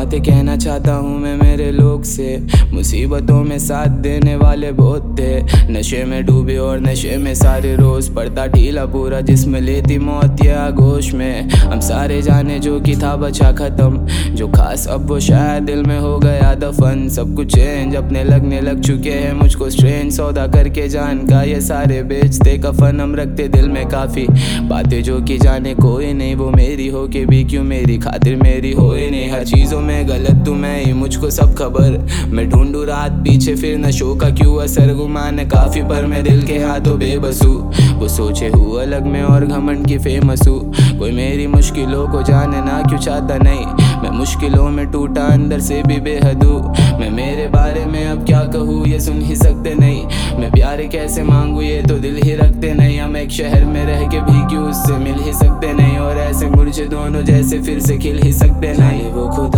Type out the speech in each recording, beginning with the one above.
बातें कहना चाहता हूँ मैं मेरे लोग से। मुसीबतों में साथ देने वाले बहुत थे, नशे में डूबे और नशे में सारे रोज पड़ता ढीला, पूरा जिस्म लेती मौत ये आगोश में। हम सारे जाने जो कि था बचा खत्म, जो खास अब वो शायद दिल में हो गया दफन। सब कुछ चेंज अपने लगने लग चुके हैं मुझको स्ट्रेंज, सौदा करके जान का ये सारे बेचते कफन। हम रखते दिल में काफी बातें जो कि जाने कोई नहीं, वो मेरी हो के भी क्यों मेरी खातिर मेरी होए नहीं। हर चीजों में गलत तू मैं ही मुझको सब खबर, मैं ढूंढू रात पीछे फिर नशों का क्यों असर। गुमान है काफी पर मैं दिल के हाथों बेबस हूँ, वो सोचे हूँ अलग में और घमंड की फेमस हूँ। कोई मेरी मुश्किलों को जाने ना क्यों चाहता नहीं, मैं मुश्किलों में टूटा अंदर से भी बेहद हूँ। मैं मेरे बारे में अब क्या कहूँ ये सुन ही सकते नहीं, मैं प्यार कैसे मांगू ये तो दिल ही रखते नहीं। हम एक शहर में रह के भी क्यों उससे मिल ही सकते नहीं, और ऐसे मुरझे दोनों जैसे फिर से खिल ही सकते नहीं। वो खुदा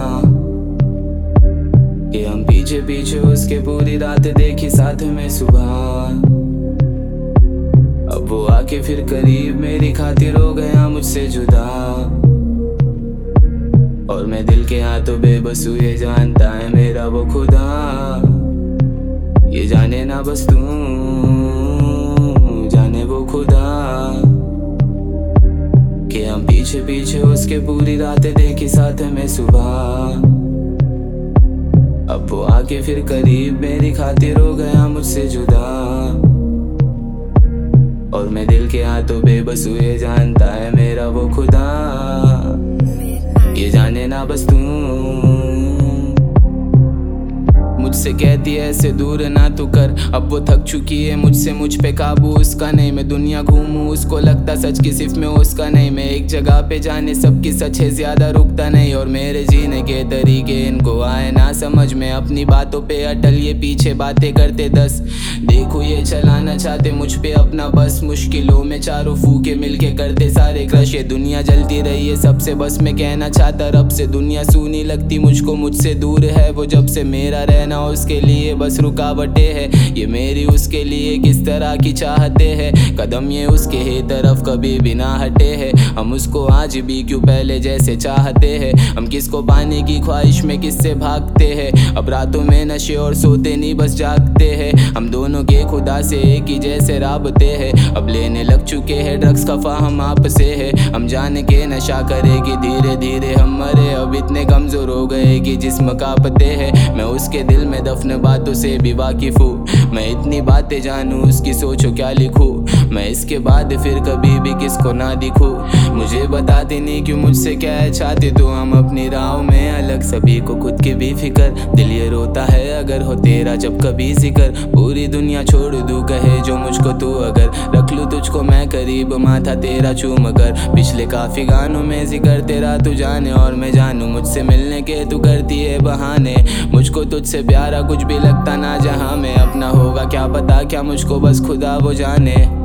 कि हम पीछे पीछे उसके पूरी रात देखी साथ में सुबह, अब वो आके फिर करीब मेरी खातिर हो गया मुझसे जुदा। और मैं दिल के हाथों बेबस हूँ ये जानता है मेरा वो खुदा, ये जाने ना बस तू जाने वो खुदा कि हम पीछे पीछे उसके पूरी रातें देखी साथ में सुबह, अब वो आके फिर करीब मेरी खातिर हो गया मुझसे जुदा। और मैं दिल के हाथों बेबस हुए जानता है मेरा वो खुदा, ये जाने ना बस तू मुझसे कहती है ऐसे दूर ना तू कर। अब वो थक चुकी है मुझसे, मुझ पे काबू उसका नहीं। मैं दुनिया घूमूं उसको लगता सच की सिर्फ मैं उसका नहीं। मैं एक जगह पे जाने सबकी सच है ज्यादा रुकता नहीं, और मेरे जीने के तरीके इनको आए ना समझ में। अपनी बातों पे अटल ये पीछे बातें करते 10, देखो ये चलाना चाहते मुझ पे अपना बस। मुश्किलों में चारों फूके मिलके करते सारे क्रश, ये दुनिया जलती रही है सबसे बस मैं कहना चाहता रब से। दुनिया सूनी लगती मुझको मुझसे दूर है वो जब से, मेरा रहना उसके लिए बस रुकावटें है। ये मेरी उसके लिए किस तरह की चाहते हैं, कदम ये उसके ही तरफ कभी भी ना हटे हैं। हम उसको आज भी क्यों पहले जैसे चाहते हैं, हम किसको पाने की ख्वाहिश में किससे भागते हैं। अब रातों में नशे और सोते नहीं बस जागते हैं, हम दोनों के खुदा से एक ही जैसे राबते हैं। अब लेने लग चुके हैं ड्रग्स का फाहम आप से है, हम जाने के नशा करेगी धीरे धीरे हम मरे। अब इतने कमजोर हो गए कि जिस्म कांपते हैं, मैं उसके दिल में दफन बातों से भी वाकिफ हूँ। मैं इतनी बातें जानूँ उसकी सोचो क्या लिखूँ, मैं इसके बाद फिर कभी भी किसको ना दिखूँ। मुझे बताते नहीं क्यों मुझसे क्या है चाहते तो, हम अपनी राहों में अलग सभी को खुद की भी फिक्र। दिल ये रोता है अगर हो तेरा जब कभी जिक्र, पूरी दुनिया छोड़ दूँ कहे जो मुझको तू अगर। रख लूँ तुझको मैं करीब माथा तेरा चूम कर, पिछले काफी गानों में जिक्र तेरा तू जाने। और मैं जानूँ मुझसे मिलने के तू करती है बहाने, मुझको तुझसे प्यारा कुछ भी लगता ना जहाँ में। अपना होगा क्या पता क्या मुझको बस खुदा वो जाने।